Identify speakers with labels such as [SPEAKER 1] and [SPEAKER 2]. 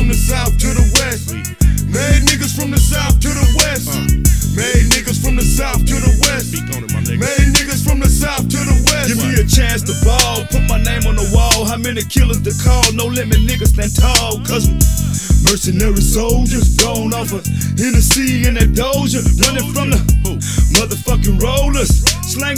[SPEAKER 1] from the south to the west. Made niggas from the south to the west. Made niggas from the south to the west. Made niggas from the south to the west.
[SPEAKER 2] Give me a chance to ball, put my name on the wall. How many killers to call? No limit, niggas stand tall. Cause mercenary soldiers gone off of Hennessy and that Doja, running from the motherfucking rollers. Slanging